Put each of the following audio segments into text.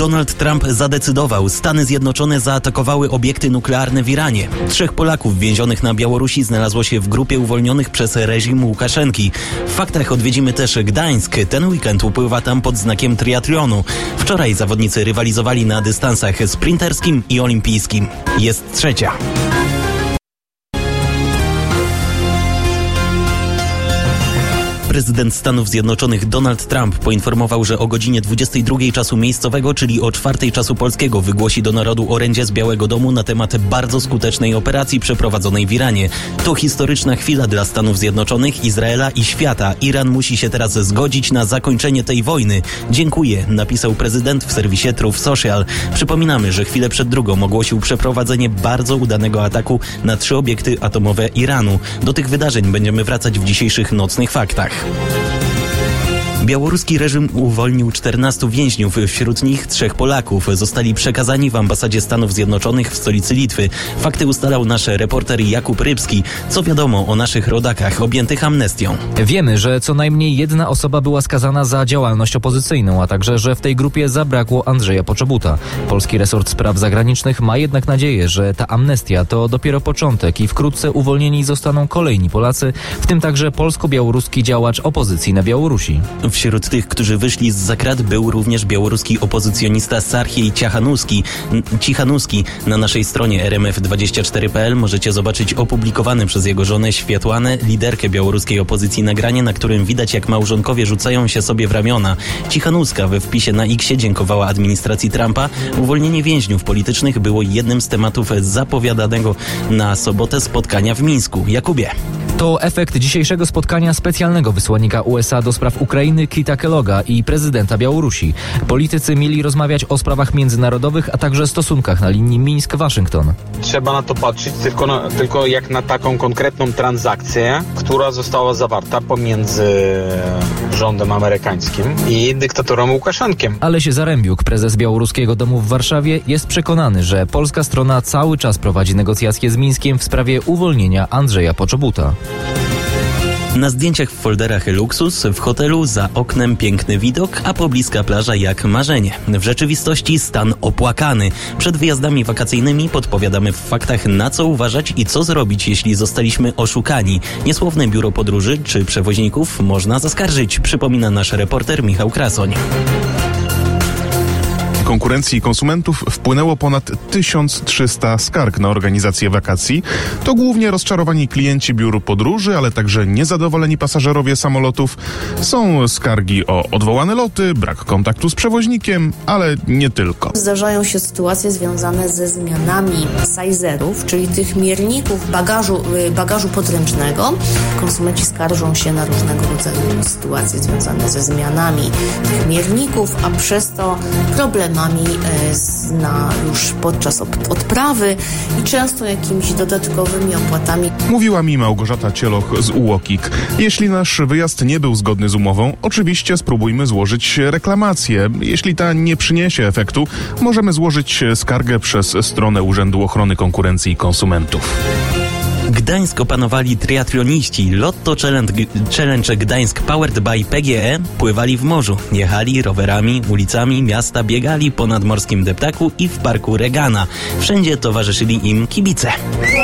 Donald Trump zadecydował. Stany Zjednoczone zaatakowały obiekty nuklearne w Iranie. 3 Polaków więzionych na Białorusi znalazło się w grupie uwolnionych przez reżim Łukaszenki. W faktach odwiedzimy też Gdańsk. Ten weekend upływa tam pod znakiem triatlonu. Wczoraj zawodnicy rywalizowali na dystansach sprinterskim i olimpijskim. Jest 3. Prezydent Stanów Zjednoczonych Donald Trump poinformował, że o godzinie 22 czasu miejscowego, czyli o 4 czasu polskiego, wygłosi do narodu orędzie z Białego Domu na temat bardzo skutecznej operacji przeprowadzonej w Iranie. To historyczna chwila dla Stanów Zjednoczonych, Izraela i świata. Iran musi się teraz zgodzić na zakończenie tej wojny. Dziękuję, napisał prezydent w serwisie Truth Social. Przypominamy, że chwilę przed drugą ogłosił przeprowadzenie bardzo udanego ataku na 3 obiekty atomowe Iranu. Do tych wydarzeń będziemy wracać w dzisiejszych nocnych faktach. Białoruski reżim uwolnił 14 więźniów, wśród nich 3 Polaków. Zostali przekazani w ambasadzie Stanów Zjednoczonych w stolicy Litwy. Fakty ustalał nasz reporter Jakub Rybski. Co wiadomo o naszych rodakach objętych amnestią? Wiemy, że co najmniej 1 osoba była skazana za działalność opozycyjną, a także, że w tej grupie zabrakło Andrzeja Poczobuta. Polski resort spraw zagranicznych ma jednak nadzieję, że ta amnestia to dopiero początek i wkrótce uwolnieni zostaną kolejni Polacy, w tym także polsko-białoruski działacz opozycji na Białorusi. Wśród tych, którzy wyszli z zakrat, był również białoruski opozycjonista Sarhiej Cichanuski. Na naszej stronie rmf24.pl możecie zobaczyć opublikowane przez jego żonę Światłanę, liderkę białoruskiej opozycji, nagranie, na którym widać, jak małżonkowie rzucają się sobie w ramiona. Cichanuska we wpisie na X dziękowała administracji Trumpa. Uwolnienie więźniów politycznych było jednym z tematów zapowiadanego na sobotę spotkania w Mińsku. Jakubie. To efekt dzisiejszego spotkania specjalnego wysłannika USA do spraw Ukrainy Kita Kelloga i prezydenta Białorusi. Politycy mieli rozmawiać o sprawach międzynarodowych, a także stosunkach na linii Mińsk-Waszyngton. Trzeba na to patrzeć tylko jak na taką konkretną transakcję, która została zawarta pomiędzy rządem amerykańskim i dyktatorem Łukaszenkiem. Aleś Zarembiuk, prezes Białoruskiego Domu w Warszawie, jest przekonany, że polska strona cały czas prowadzi negocjacje z Mińskiem w sprawie uwolnienia Andrzeja Poczobuta. Na zdjęciach w folderach luksus, w hotelu za oknem piękny widok, a pobliska plaża jak marzenie. W rzeczywistości stan opłakany. Przed wyjazdami wakacyjnymi podpowiadamy w faktach, na co uważać i co zrobić, jeśli zostaliśmy oszukani. Niesłowne biuro podróży czy przewoźników można zaskarżyć, przypomina nasz reporter Michał Krasoń. Konkurencji konsumentów wpłynęło ponad 1300 skarg na organizację wakacji. To głównie rozczarowani klienci biur podróży, ale także niezadowoleni pasażerowie samolotów. Są skargi o odwołane loty, brak kontaktu z przewoźnikiem, ale nie tylko. Zdarzają się sytuacje związane ze zmianami sizerów, czyli tych mierników bagażu podręcznego. Konsumenci skarżą się na różnego rodzaju sytuacje związane ze zmianami tych mierników, a przez to problemami już podczas odprawy i często jakimiś dodatkowymi opłatami. Mówiła mi Małgorzata Cieloch z UOKiK. Jeśli nasz wyjazd nie był zgodny z umową, oczywiście spróbujmy złożyć reklamację. Jeśli ta nie przyniesie efektu, możemy złożyć skargę przez stronę Urzędu Ochrony Konkurencji i Konsumentów. Gdańsk opanowali triatloniści. Lotto Challenge Gdańsk Powered by PGE pływali w morzu. Jechali rowerami, ulicami miasta, biegali po nadmorskim deptaku i w parku Regana. Wszędzie towarzyszyli im kibice.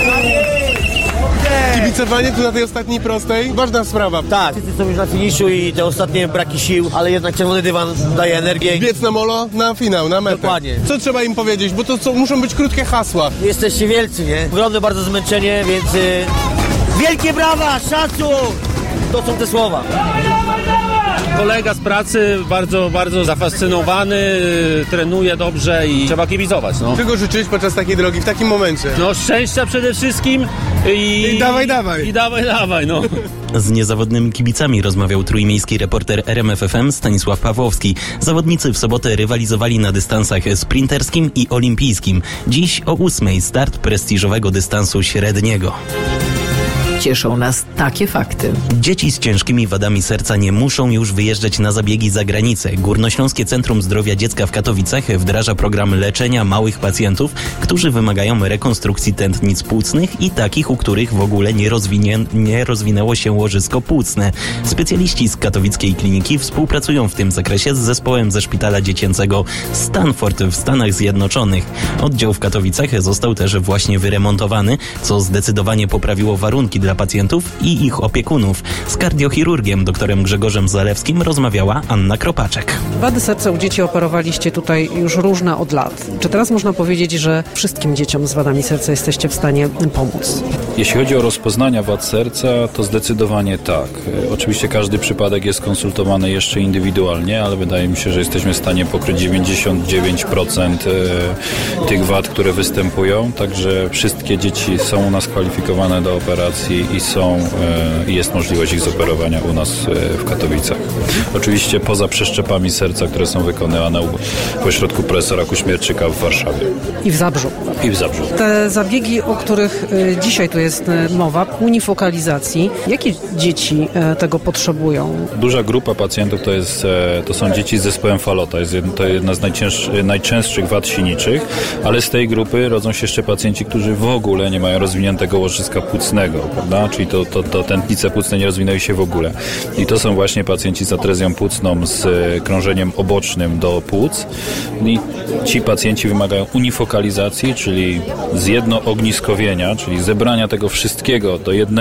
Kibicowanie tu na tej ostatniej prostej? Ważna sprawa. Tak, wszyscy są już na finiszu i te ostatnie braki sił, ale jednak czerwony dywan daje energię. Biec na molo, na finał, na metę. Dokładnie. Co trzeba im powiedzieć? Bo to muszą być krótkie hasła. Jesteście wielcy, nie? Ogromne bardzo zmęczenie, więc wielkie brawa, szacun! To są te słowa. Kolega z pracy bardzo zafascynowany, trenuje dobrze i trzeba kibicować. No. Czego życzyć podczas takiej drogi, w takim momencie? No szczęścia przede wszystkim i dawaj. I dawaj, no. Z niezawodnymi kibicami rozmawiał trójmiejski reporter RMF FM Stanisław Pawłowski. Zawodnicy w sobotę rywalizowali na dystansach sprinterskim i olimpijskim. Dziś o 8:00 start prestiżowego dystansu średniego. Cieszą nas takie fakty. Dzieci z ciężkimi wadami serca nie muszą już wyjeżdżać na zabiegi za granicę. Górnośląskie Centrum Zdrowia Dziecka w Katowicach wdraża program leczenia małych pacjentów, którzy wymagają rekonstrukcji tętnic płucnych i takich, u których w ogóle nie rozwinęło się łożysko płucne. Specjaliści z katowickiej kliniki współpracują w tym zakresie z zespołem ze szpitala dziecięcego Stanford w Stanach Zjednoczonych. Oddział w Katowicach został też właśnie wyremontowany, co zdecydowanie poprawiło warunki dla pacjentów i ich opiekunów. Z kardiochirurgiem dr Grzegorzem Zalewskim rozmawiała Anna Kropaczek. Wady serca u dzieci operowaliście tutaj już różne od lat. Czy teraz można powiedzieć, że wszystkim dzieciom z wadami serca jesteście w stanie pomóc? Jeśli chodzi o rozpoznania wad serca, to zdecydowanie tak. Oczywiście każdy przypadek jest konsultowany jeszcze indywidualnie, ale wydaje mi się, że jesteśmy w stanie pokryć 99% tych wad, które występują. Także wszystkie dzieci są u nas kwalifikowane do operacji i jest możliwość ich zoperowania u nas w Katowicach. Oczywiście poza przeszczepami serca, które są wykonywane w ośrodku profesora Kuśmierczyka w Warszawie. I w Zabrzu. Te zabiegi, o których dzisiaj tu jest mowa, unifokalizacji, jakie dzieci tego potrzebują? Duża grupa pacjentów to są dzieci z zespołem Falota. To jedna z najczęstszych wad siniczych, ale z tej grupy rodzą się jeszcze pacjenci, którzy w ogóle nie mają rozwiniętego łożyska płucnego, prawda? Czyli to tętnice płucne nie rozwinęły się w ogóle. I to są właśnie pacjenci z atrezją płucną z krążeniem obocznym do płuc. I ci pacjenci wymagają unifokalizacji, czyli zjednoogniskowienia, czyli zebrania tego wszystkiego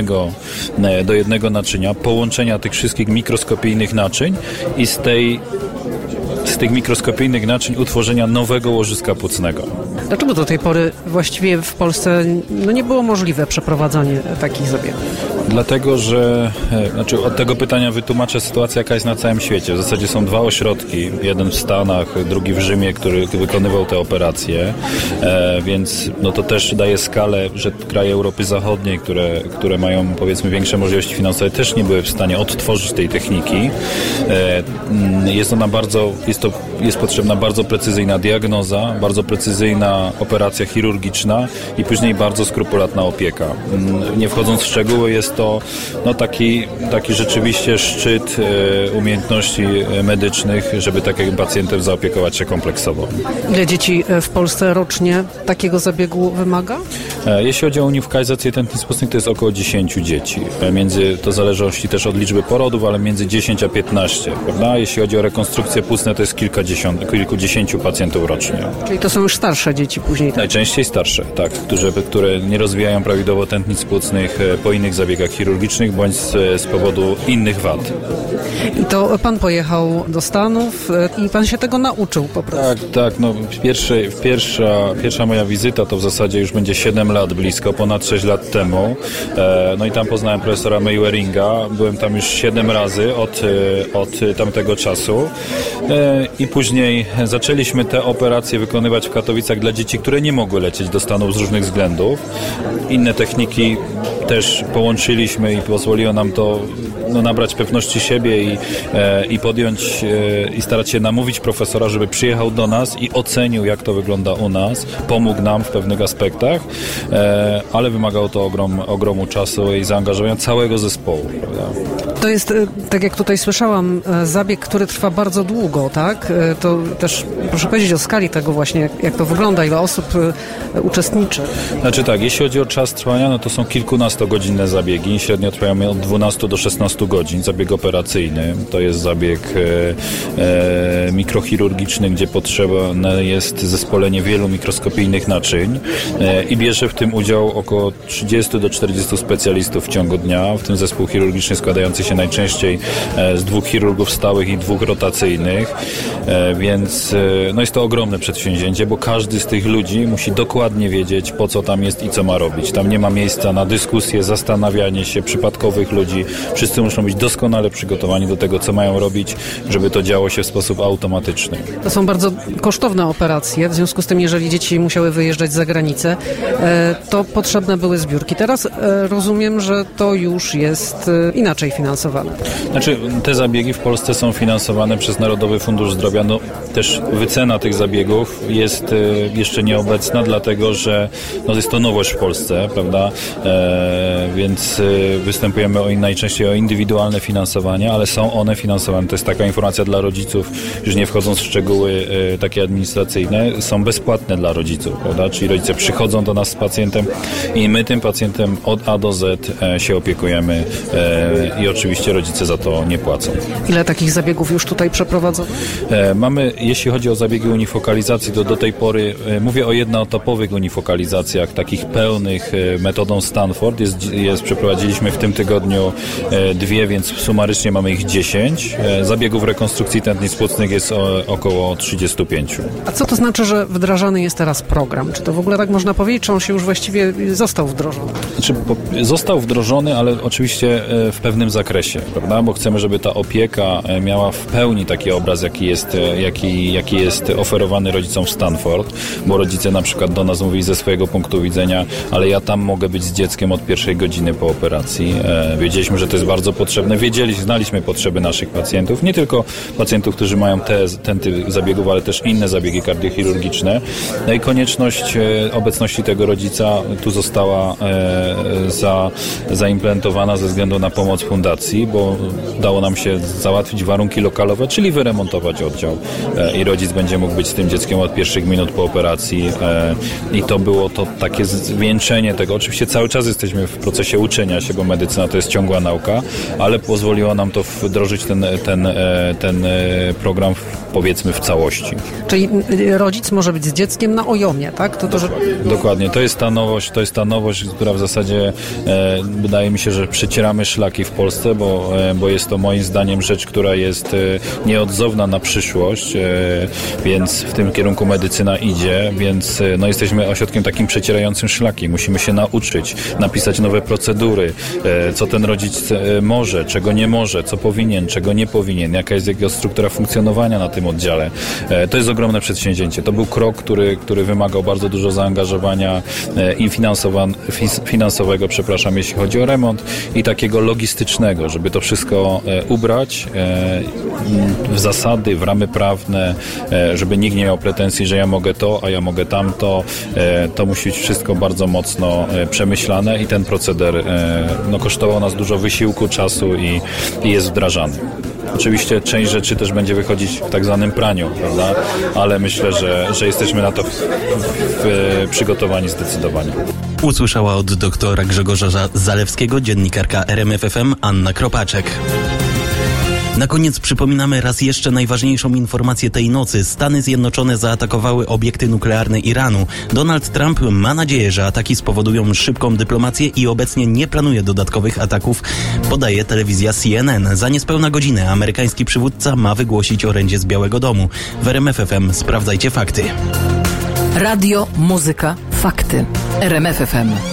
do jednego naczynia, połączenia tych wszystkich mikroskopijnych naczyń i z tych mikroskopijnych naczyń utworzenia nowego łożyska płucnego. Dlaczego do tej pory właściwie w Polsce nie było możliwe przeprowadzanie takich zabiegów? Dlatego, że od tego pytania wytłumaczę sytuację, jaka jest na całym świecie. W zasadzie są dwa ośrodki, jeden w Stanach, drugi w Rzymie, który wykonywał te operacje, więc to też daje skalę, że kraje Europy Zachodniej, które mają powiedzmy większe możliwości finansowe, też nie były w stanie odtworzyć tej techniki. Jest potrzebna bardzo precyzyjna diagnoza, bardzo precyzyjna operacja chirurgiczna i później bardzo skrupulatna opieka. Nie wchodząc w szczegóły, jest to taki rzeczywiście szczyt umiejętności medycznych, żeby takim pacjentem zaopiekować się kompleksowo. Ile dzieci w Polsce rocznie takiego zabiegu wymaga? Jeśli chodzi o unifokalizację tętnic płucnych, to jest około 10 dzieci. To w zależności też od liczby porodów, ale między 10 a 15. Prawda? Jeśli chodzi o rekonstrukcje płucne, to jest kilkudziesięciu pacjentów rocznie. Czyli to są już starsze dzieci później? Tak? Najczęściej starsze, tak, które nie rozwijają prawidłowo tętnic płucnych po innych zabiegach chirurgicznych bądź z powodu innych wad. I to pan pojechał do Stanów i pan się tego nauczył po prostu? Tak. Pierwsza moja wizyta to w zasadzie już będzie 7 lat blisko, ponad 6 lat temu. I tam poznałem profesora Meyweringa. Byłem tam już 7 razy od tamtego czasu. I później zaczęliśmy te operacje wykonywać w Katowicach dla dzieci, które nie mogły lecieć do Stanów z różnych względów. Inne techniki też połączyliśmy i pozwoliło nam to nabrać pewności siebie i podjąć i starać się namówić profesora, żeby przyjechał do nas i ocenił, jak to wygląda u nas. Pomógł nam w pewnych aspektach, ale wymagało to ogromu czasu i zaangażowania całego zespołu. Prawda? To jest, tak jak tutaj słyszałam, zabieg, który trwa bardzo długo, tak? To też proszę powiedzieć o skali tego właśnie, jak to wygląda, ile osób uczestniczy. Znaczy tak, jeśli chodzi o czas trwania, to są kilkunastogodzinne zabiegi. Średnio trwają od 12 do 16 godzin. Zabieg operacyjny to jest zabieg mikrochirurgiczny, gdzie potrzebne jest zespolenie wielu mikroskopijnych naczyń i bierze w tym udział około 30 do 40 specjalistów w ciągu dnia, w tym zespół chirurgiczny składający się najczęściej z 2 chirurgów stałych i 2 rotacyjnych, więc jest to ogromne przedsięwzięcie, bo każdy z tych ludzi musi dokładnie wiedzieć, po co tam jest i co ma robić. Tam nie ma miejsca na dyskusję, zastanawianie się przypadkowych ludzi. Wszyscy Wszyscy muszą być doskonale przygotowani do tego, co mają robić, żeby to działo się w sposób automatyczny. To są bardzo kosztowne operacje, w związku z tym, jeżeli dzieci musiały wyjeżdżać za granicę, to potrzebne były zbiórki. Teraz rozumiem, że to już jest inaczej finansowane. Znaczy, te zabiegi w Polsce są finansowane przez Narodowy Fundusz Zdrowia. No, też wycena tych zabiegów jest jeszcze nieobecna, dlatego że jest to nowość w Polsce, prawda? Więc występujemy najczęściej o indywidualne finansowanie, ale są one finansowane. To jest taka informacja dla rodziców, już nie wchodząc w szczegóły takie administracyjne, są bezpłatne dla rodziców, prawda? Czyli rodzice przychodzą do nas z pacjentem i my tym pacjentem od A do Z się opiekujemy i oczywiście rodzice za to nie płacą. Ile takich zabiegów już tutaj przeprowadzono? Mamy, jeśli chodzi o zabiegi unifokalizacji, to do tej pory mówię o jednoetopowych unifokalizacjach, takich pełnych metodą Stanford. Przeprowadziliśmy w tym tygodniu 2, więc sumarycznie mamy ich 10. Zabiegów rekonstrukcji tętnic płucnych jest około 35. A co to znaczy, że wdrażany jest teraz program? Czy to w ogóle tak można powiedzieć, czy on się już właściwie został wdrożony? Znaczy, został wdrożony, ale oczywiście w pewnym zakresie, prawda? Bo chcemy, żeby ta opieka miała w pełni taki obraz, jaki jest oferowany rodzicom w Stanford, bo rodzice na przykład do nas mówili ze swojego punktu widzenia, ale ja tam mogę być z dzieckiem od pierwszej godziny po operacji. Wiedzieliśmy, że to jest bardzo potrzebne. Znaliśmy potrzeby naszych pacjentów, nie tylko pacjentów, którzy mają ten typ zabiegów, ale też inne zabiegi kardiochirurgiczne. No i konieczność obecności tego rodzica tu została zaimplementowana ze względu na pomoc fundacji, bo udało nam się załatwić warunki lokalowe, czyli wyremontować oddział i rodzic będzie mógł być z tym dzieckiem od pierwszych minut po operacji i to było to takie zwieńczenie tego. Oczywiście cały czas jesteśmy w procesie uczenia się, bo medycyna to jest ciągła nauka, ale pozwoliło nam to wdrożyć ten program powiedzmy w całości. Czyli rodzic może być z dzieckiem na OJOM-ie, tak? Dokładnie. To jest ta nowość, która w zasadzie wydaje mi się, że przecieramy szlaki w Polsce, bo jest to moim zdaniem rzecz, która jest nieodzowna na przyszłość, więc w tym kierunku medycyna idzie, więc jesteśmy ośrodkiem takim przecierającym szlaki. Musimy się nauczyć, napisać nowe procedury, co ten rodzic może, czego nie może, co powinien, czego nie powinien, jaka jest jego struktura funkcjonowania na tym oddziale. To jest ogromne przedsięwzięcie. To był krok, który wymagał bardzo dużo zaangażowania i finansowego, jeśli chodzi o remont, i takiego logistycznego, żeby to wszystko ubrać w zasady, w ramy prawne, żeby nikt nie miał pretensji, że ja mogę to, a ja mogę tamto. To musi być wszystko bardzo mocno przemyślane i ten proceder kosztował nas dużo wysiłku, czasu i jest wdrażany. Oczywiście część rzeczy też będzie wychodzić w tak zwanym praniu, prawda? Ale myślę, że jesteśmy na to przygotowani zdecydowanie. Usłyszała od doktora Grzegorza Zalewskiego dziennikarka RMFFM Anna Kropaczek. Na koniec przypominamy raz jeszcze najważniejszą informację tej nocy. Stany Zjednoczone zaatakowały obiekty nuklearne Iranu. Donald Trump ma nadzieję, że ataki spowodują szybką dyplomację i obecnie nie planuje dodatkowych ataków, podaje telewizja CNN. Za niespełna godzinę amerykański przywódca ma wygłosić orędzie z Białego Domu. W RMFFM sprawdzajcie fakty. Radio, muzyka, fakty. RMFFM.